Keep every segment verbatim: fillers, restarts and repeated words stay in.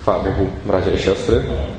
Chwała Bogu, bracia i siostry.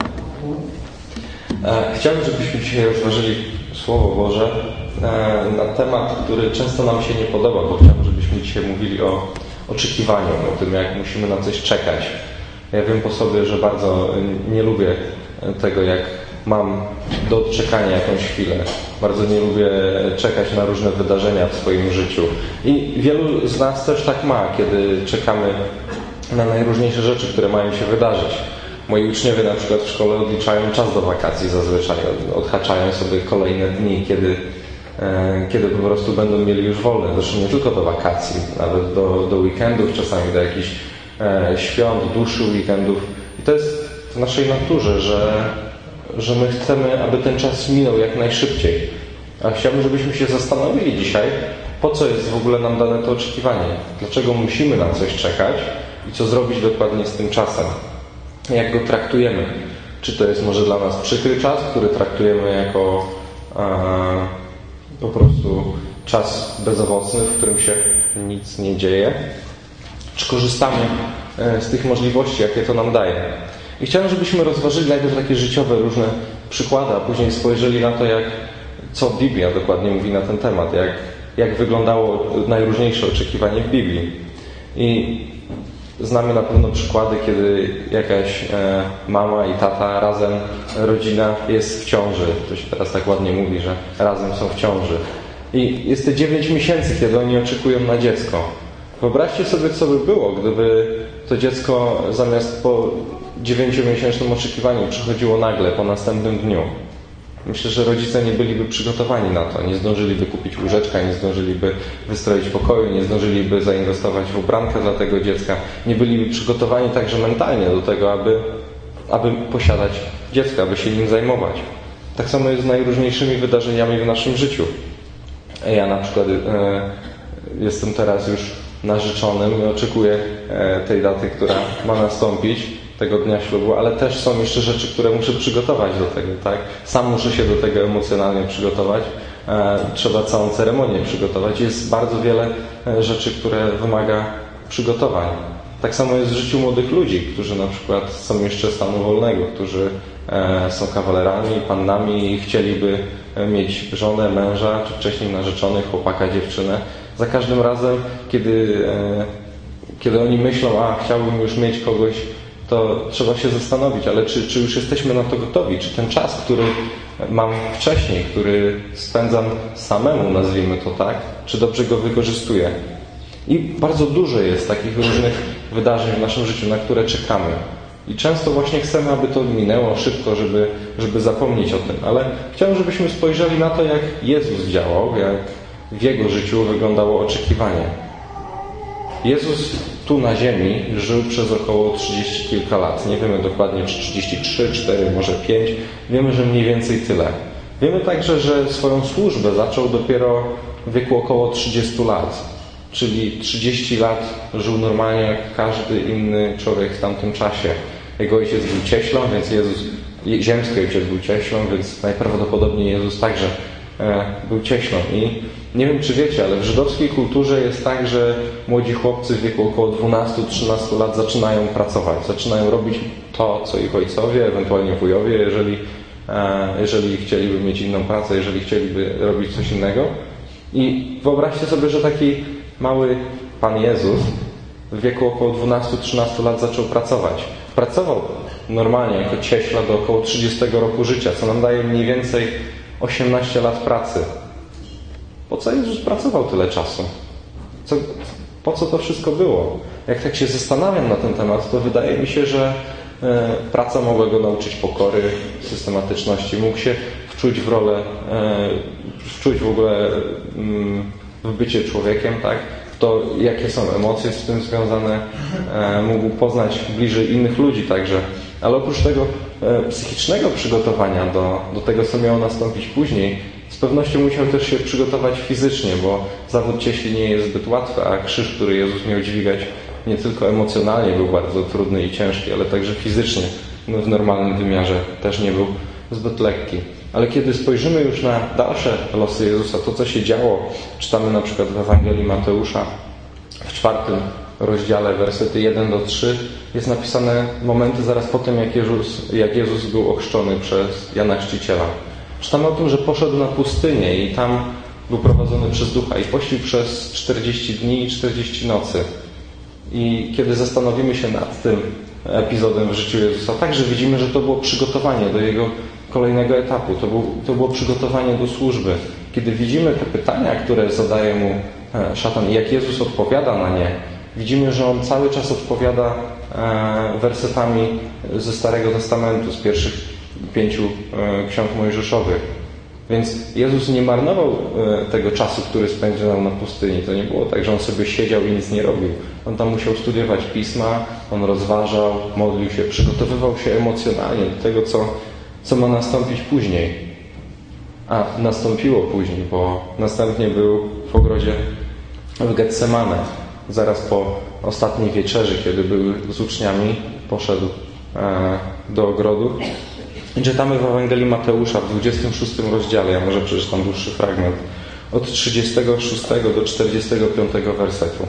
Chciałbym, żebyśmy dzisiaj rozważyli Słowo Boże na temat, który często nam się nie podoba, bo chciałbym, żebyśmy dzisiaj mówili o oczekiwaniu, o tym, jak musimy na coś czekać. Ja wiem po sobie, że bardzo nie lubię tego, jak mam do odczekania jakąś chwilę. Bardzo nie lubię czekać na różne wydarzenia w swoim życiu. I wielu z nas też tak ma, kiedy czekamy na najróżniejsze rzeczy, które mają się wydarzyć. Moi uczniowie na przykład w szkole odliczają czas do wakacji zazwyczaj. Odhaczają sobie kolejne dni, kiedy, e, kiedy po prostu będą mieli już wolne. Zresztą nie tylko do wakacji, nawet do, do weekendów, czasami do jakichś e, świąt, dłuższych weekendów. I to jest w naszej naturze, że, że my chcemy, aby ten czas minął jak najszybciej. A chciałbym, żebyśmy się zastanowili dzisiaj, po co jest w ogóle nam dane to oczekiwanie. Dlaczego musimy na coś czekać i co zrobić dokładnie z tym czasem. Jak go traktujemy. Czy to jest może dla nas przykry czas, który traktujemy jako e, po prostu czas bezowocny, w którym się nic nie dzieje. Czy korzystamy e, z tych możliwości, jakie to nam daje. I chciałem, żebyśmy rozważyli najpierw takie życiowe różne przykłady, a później spojrzeli na to, jak, co Biblia dokładnie mówi na ten temat, jak, jak wyglądało najróżniejsze oczekiwanie w Biblii. I znamy na pewno przykłady, kiedy jakaś e, mama i tata razem, rodzina jest w ciąży. To się teraz tak ładnie mówi, że razem są w ciąży. I jest te dziewięć miesięcy, kiedy oni oczekują na dziecko. Wyobraźcie sobie, co by było, gdyby to dziecko zamiast po dziewięciomiesięcznym oczekiwaniu przychodziło nagle, po następnym dniu. Myślę, że rodzice nie byliby przygotowani na to. Nie zdążyliby kupić łóżeczka, nie zdążyliby wystroić pokoju, nie zdążyliby zainwestować w ubrankę dla tego dziecka. Nie byliby przygotowani także mentalnie do tego, aby, aby posiadać dziecko, aby się nim zajmować. Tak samo jest z najróżniejszymi wydarzeniami w naszym życiu. Ja na przykład e, jestem teraz już narzeczonym i oczekuję e, tej daty, która ma nastąpić, tego dnia ślubu, ale też są jeszcze rzeczy, które muszę przygotować do tego, tak? Sam muszę się do tego emocjonalnie przygotować. E, trzeba całą ceremonię przygotować. Jest bardzo wiele rzeczy, które wymaga przygotowań. Tak samo jest w życiu młodych ludzi, którzy na przykład są jeszcze stanu wolnego, którzy e, są kawalerami, pannami i chcieliby mieć żonę, męża, czy wcześniej narzeczonych, chłopaka, dziewczynę. Za każdym razem, kiedy, e, kiedy oni myślą, a chciałbym już mieć kogoś, to trzeba się zastanowić, ale czy, czy już jesteśmy na to gotowi? Czy ten czas, który mam wcześniej, który spędzam samemu, nazwijmy to tak, czy dobrze go wykorzystuję? I bardzo dużo jest takich różnych wydarzeń w naszym życiu, na które czekamy. I często właśnie chcemy, aby to minęło szybko, żeby, żeby zapomnieć o tym. Ale chciałbym, żebyśmy spojrzeli na to, jak Jezus działał, jak w Jego życiu wyglądało oczekiwanie. Jezus tu na ziemi żył przez około trzydzieści kilka lat. Nie wiemy dokładnie, czy trzydzieści trzy, cztery, może pięć. Wiemy, że mniej więcej tyle. Wiemy także, że swoją służbę zaczął dopiero w wieku około trzydziestu lat. Czyli trzydzieści lat żył normalnie jak każdy inny człowiek w tamtym czasie. Jego ojciec był cieślą, więc Jezus, ziemski ojciec był cieślą, więc najprawdopodobniej Jezus także e, był cieślą. I nie wiem, czy wiecie, ale w żydowskiej kulturze jest tak, że młodzi chłopcy w wieku około dwunastu trzynastu lat zaczynają pracować, zaczynają robić to, co ich ojcowie, ewentualnie wujowie, jeżeli, jeżeli chcieliby mieć inną pracę, jeżeli chcieliby robić coś innego. I wyobraźcie sobie, że taki mały Pan Jezus w wieku około dwunastu trzynastu lat zaczął pracować. Pracował normalnie jako cieśla do około trzydziestego roku życia, co nam daje mniej więcej osiemnaście lat pracy. Po co Jezus pracował tyle czasu? Co, po co to wszystko było? Jak tak się zastanawiam na ten temat, to wydaje mi się, że e, praca mogła go nauczyć pokory, systematyczności. Mógł się wczuć w rolę, e, wczuć w ogóle mm, w bycie człowiekiem, tak? W to, jakie są emocje z tym związane. E, mógł poznać bliżej innych ludzi także. Ale oprócz tego e, psychicznego przygotowania do, do tego, co miało nastąpić później, z pewnością musiał też się przygotować fizycznie, bo zawód cieśli nie jest zbyt łatwy, a krzyż, który Jezus miał dźwigać, nie tylko emocjonalnie był bardzo trudny i ciężki, ale także fizycznie, no w normalnym wymiarze też nie był zbyt lekki. Ale kiedy spojrzymy już na dalsze losy Jezusa, to co się działo, czytamy na przykład w Ewangelii Mateusza w czwartym rozdziale, wersety jeden do trzech, jest napisane momenty zaraz po tym, jak Jezus, jak Jezus był ochrzczony przez Jana Chrzciciela. Czytamy o tym, że poszedł na pustynię i tam był prowadzony przez Ducha i pościł przez czterdzieści dni i czterdzieści nocy. I kiedy zastanowimy się nad tym epizodem w życiu Jezusa, także widzimy, że to było przygotowanie do Jego kolejnego etapu. To, był, to było przygotowanie do służby. Kiedy widzimy te pytania, które zadaje mu szatan i jak Jezus odpowiada na nie, widzimy, że On cały czas odpowiada wersetami ze Starego Testamentu, z pierwszych pięciu ksiąg mojżeszowych. Więc Jezus nie marnował tego czasu, który spędzał na pustyni. To nie było tak, że On sobie siedział i nic nie robił. On tam musiał studiować Pisma, On rozważał, modlił się, przygotowywał się emocjonalnie do tego, co, co ma nastąpić później. A nastąpiło później, bo następnie był w ogrodzie w Getsemane. Zaraz po ostatniej wieczerzy, kiedy był z uczniami, poszedł do ogrodu. I czytamy w Ewangelii Mateusza w dwudziestym szóstym rozdziale, ja może przeczytam dłuższy fragment, od trzydziestego szóstego do czterdziestego piątego wersetu.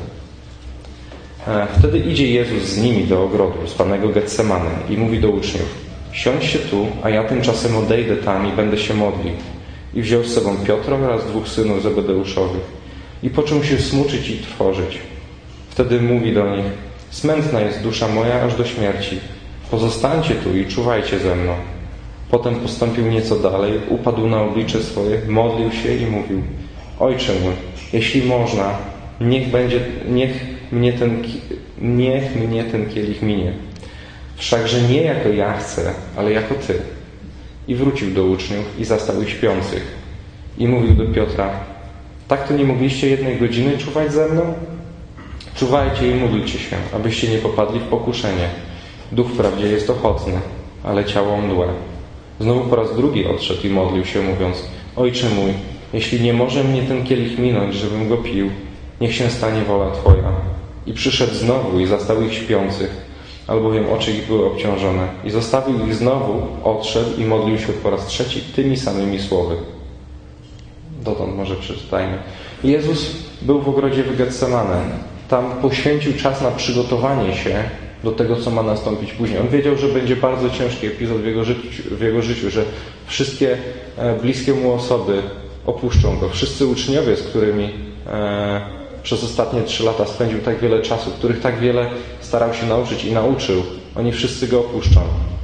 Wtedy idzie Jezus z nimi do ogrodu zwanego Getsemane i mówi do uczniów: siądźcie tu, a ja tymczasem odejdę tam i będę się modlił. I wziął z sobą Piotra oraz dwóch synów Zebedeuszowych i począł się smuczyć i trwożyć. Wtedy mówi do nich: smętna jest dusza moja aż do śmierci. Pozostańcie tu i czuwajcie ze mną. Potem postąpił nieco dalej, upadł na oblicze swoje, modlił się i mówił: Ojcze mój, jeśli można, niech będzie, niech mnie ten, niech mnie ten kielich minie. Wszakże nie jako ja chcę, ale jako Ty. I wrócił do uczniów i zastał ich śpiących. I mówił do Piotra: tak to nie mogliście jednej godziny czuwać ze mną? Czuwajcie i módlcie się, abyście nie popadli w pokuszenie. Duch wprawdzie jest ochotny, ale ciało mdłe. Znowu po raz drugi odszedł i modlił się, mówiąc: Ojcze mój, jeśli nie może mnie ten kielich minąć, żebym go pił, niech się stanie wola Twoja. I przyszedł znowu i zastał ich śpiących, albowiem oczy ich były obciążone. I zostawił ich znowu, odszedł i modlił się po raz trzeci tymi samymi słowy. Dotąd może przeczytajmy. Jezus był w ogrodzie w Getsemane. Tam poświęcił czas na przygotowanie się do tego, co ma nastąpić później. On wiedział, że będzie bardzo ciężki epizod w jego życiu, w jego życiu, że wszystkie bliskie mu osoby opuszczą go. Wszyscy uczniowie, z którymi e, przez ostatnie trzy lata spędził tak wiele czasu, których tak wiele starał się nauczyć i nauczył, oni wszyscy go opuszczą.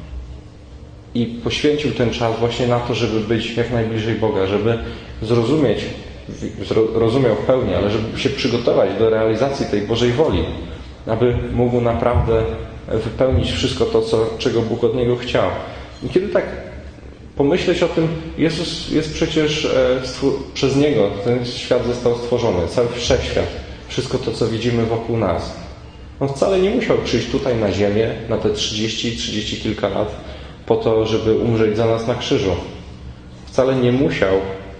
I poświęcił ten czas właśnie na to, żeby być jak najbliżej Boga, żeby zrozumieć, rozumiał w pełni, ale żeby się przygotować do realizacji tej Bożej woli, aby mógł naprawdę wypełnić wszystko to, co, czego Bóg od niego chciał. I kiedy tak pomyśleć o tym, Jezus jest przecież przez Niego, ten świat został stworzony, cały wszechświat, wszystko to, co widzimy wokół nas. On wcale nie musiał przyjść tutaj na ziemię na te trzydzieści, trzydzieści kilka lat po to, żeby umrzeć za nas na krzyżu. Wcale nie musiał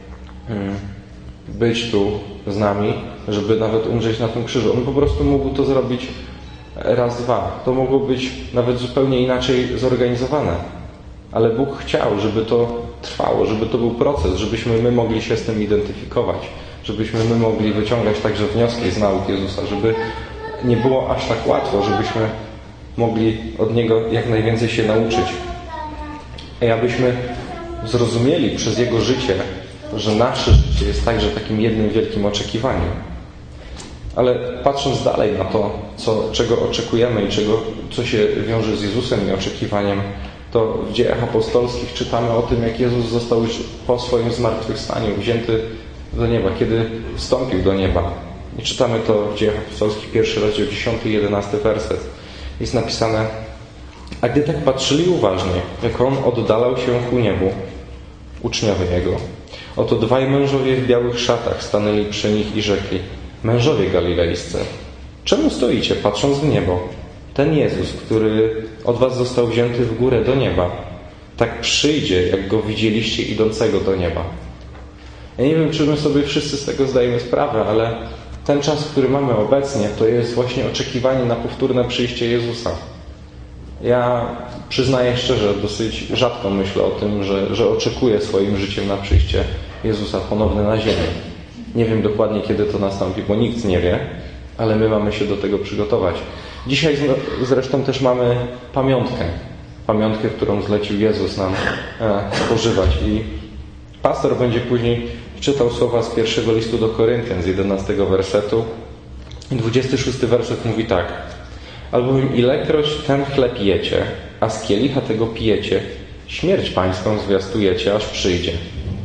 być tu z nami, żeby nawet umrzeć na tym krzyżu. On po prostu mógł to zrobić raz, dwa. To mogło być nawet zupełnie inaczej zorganizowane. Ale Bóg chciał, żeby to trwało, żeby to był proces, żebyśmy my mogli się z tym identyfikować, żebyśmy my mogli wyciągać także wnioski z nauk Jezusa, żeby nie było aż tak łatwo, żebyśmy mogli od Niego jak najwięcej się nauczyć. I abyśmy zrozumieli przez Jego życie, że nasze życie jest także takim jednym wielkim oczekiwaniem. Ale patrząc dalej na to, co, czego oczekujemy i czego, co się wiąże z Jezusem i oczekiwaniem, to w Dziejach Apostolskich czytamy o tym, jak Jezus został już po swoim zmartwychwstaniu wzięty do nieba, kiedy wstąpił do nieba. I czytamy to w Dziejach Apostolskich, pierwszy rozdział, dziesiąty i jedenasty werset. Jest napisane: a gdy tak patrzyli uważnie, jak On oddalał się ku niebu, uczniowie Jego, oto dwaj mężowie w białych szatach stanęli przy nich i rzekli: mężowie galilejscy, czemu stoicie, patrząc w niebo? Ten Jezus, który od was został wzięty w górę do nieba, tak przyjdzie, jak Go widzieliście idącego do nieba. Ja nie wiem, czy my sobie wszyscy z tego zdajemy sprawę, ale ten czas, który mamy obecnie, to jest właśnie oczekiwanie na powtórne przyjście Jezusa. Ja przyznaję szczerze, dosyć rzadko myślę o tym, że, że oczekuję swoim życiem na przyjście Jezusa ponowne na ziemię. Nie wiem dokładnie, kiedy to nastąpi, bo nikt nie wie, ale my mamy się do tego przygotować. Dzisiaj zresztą też mamy pamiątkę. Pamiątkę, którą zlecił Jezus nam spożywać. I pastor będzie później czytał słowa z pierwszego listu do Koryntian z jedenastego wersetu. I dwudziesty szósty werset mówi tak. Albowiem ilekroć ten chleb jecie, a z kielicha tego pijecie, śmierć pańską zwiastujecie, aż przyjdzie.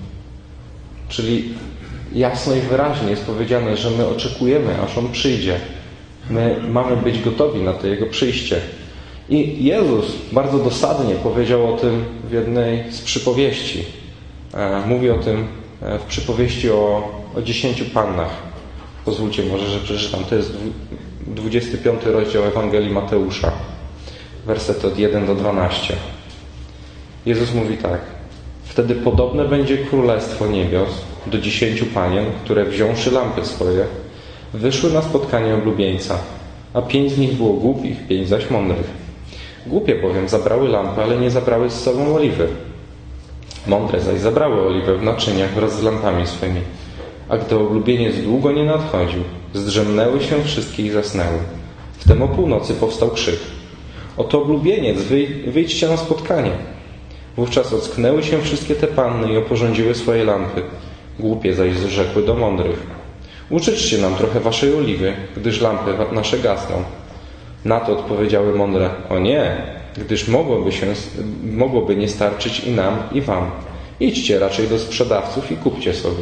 Czyli jasno i wyraźnie jest powiedziane, że my oczekujemy, aż On przyjdzie. My mamy być gotowi na to Jego przyjście. I Jezus bardzo dosadnie powiedział o tym w jednej z przypowieści. Mówi o tym w przypowieści o, o dziesięciu pannach. Pozwólcie może, że przeczytam. To jest dwudziesty piąty rozdział Ewangelii Mateusza. Wersety od pierwszego do dwunastego. Jezus mówi tak. Wtedy podobne będzie królestwo niebios do dziesięciu panien, które wziąwszy lampy swoje, wyszły na spotkanie oblubieńca, a pięć z nich było głupich, pięć zaś mądrych. Głupie bowiem zabrały lampy, ale nie zabrały z sobą oliwy. Mądre zaś zabrały oliwę w naczyniach wraz z lampami swymi. A gdy oblubieniec długo nie nadchodził, zdrzemnęły się wszystkie i zasnęły. Wtem o północy powstał krzyk. Oto oblubieniec, wyj- wyjdźcie na spotkanie. Wówczas ocknęły się wszystkie te panny i oporządziły swoje lampy. Głupie zaś rzekły do mądrych. Użyczcie nam trochę waszej oliwy, gdyż lampy nasze gasną. Na to odpowiedziały mądre. O nie, gdyż mogłoby, się, mogłoby nie starczyć i nam, i wam. Idźcie raczej do sprzedawców i kupcie sobie.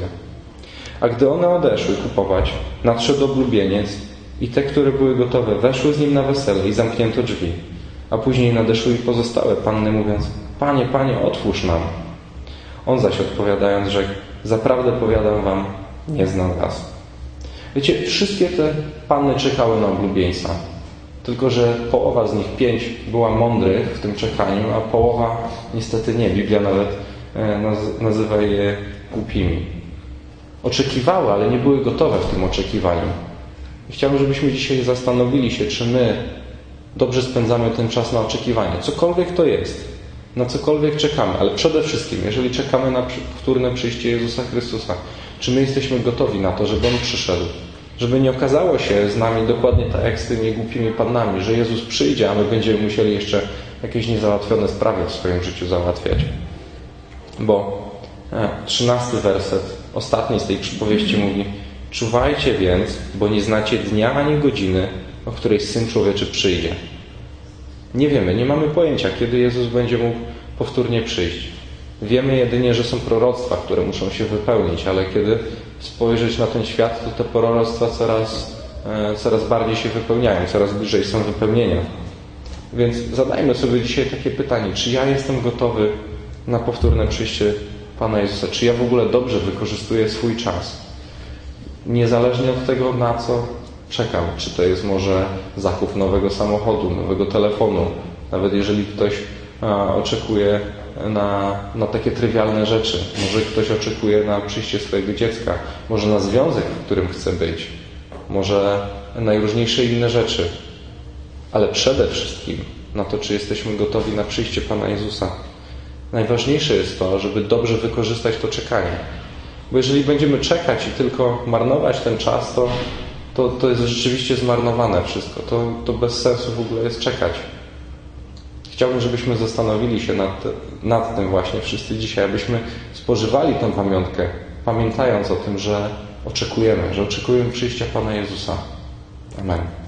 A gdy one odeszły kupować, nadszedł oblubieniec i te, które były gotowe, weszły z nim na wesele i zamknięto drzwi. A później nadeszły i pozostałe panny, mówiąc: Panie, Panie, otwórz nam. On zaś odpowiadając rzekł: Zaprawdę powiadam wam, nie znam was. Wiecie, wszystkie te panny czekały na oblubieńca. Tylko że połowa z nich, pięć, była mądrych w tym czekaniu, a połowa niestety nie. Biblia nawet nazywa je głupimi. Oczekiwały, ale nie były gotowe w tym oczekiwaniu. I chciałbym, żebyśmy dzisiaj zastanowili się, czy my dobrze spędzamy ten czas na oczekiwanie. Cokolwiek to jest, na cokolwiek czekamy, ale przede wszystkim, jeżeli czekamy na powtórne przyjście Jezusa Chrystusa, czy my jesteśmy gotowi na to, żeby On przyszedł? Żeby nie okazało się z nami dokładnie tak jak z tymi głupimi pannami, że Jezus przyjdzie, a my będziemy musieli jeszcze jakieś niezałatwione sprawy w swoim życiu załatwiać. Bo trzynasty werset, ostatni z tej przypowieści mówi: Czuwajcie więc, bo nie znacie dnia ani godziny, o której Syn Człowieczy przyjdzie. Nie wiemy, nie mamy pojęcia, kiedy Jezus będzie mógł powtórnie przyjść. Wiemy jedynie, że są proroctwa, które muszą się wypełnić, ale kiedy spojrzeć na ten świat, to te proroctwa coraz, coraz bardziej się wypełniają, coraz bliżej są wypełnienia. Więc zadajmy sobie dzisiaj takie pytanie, czy ja jestem gotowy na powtórne przyjście Pana Jezusa? Czy ja w ogóle dobrze wykorzystuję swój czas? Niezależnie od tego, na co czekam. Czy to jest może zakup nowego samochodu, nowego telefonu. Nawet jeżeli ktoś a, oczekuje na, na takie trywialne rzeczy. Może ktoś oczekuje na przyjście swojego dziecka. Może na związek, w którym chce być. Może najróżniejsze inne rzeczy. Ale przede wszystkim na to, czy jesteśmy gotowi na przyjście Pana Jezusa. Najważniejsze jest to, żeby dobrze wykorzystać to czekanie. Bo jeżeli będziemy czekać i tylko marnować ten czas, to, to, to jest rzeczywiście zmarnowane wszystko. To, to bez sensu w ogóle jest czekać. Chciałbym, żebyśmy zastanowili się nad, nad tym właśnie wszyscy dzisiaj, abyśmy spożywali tę pamiątkę, pamiętając o tym, że oczekujemy, że oczekujemy przyjścia Pana Jezusa. Amen.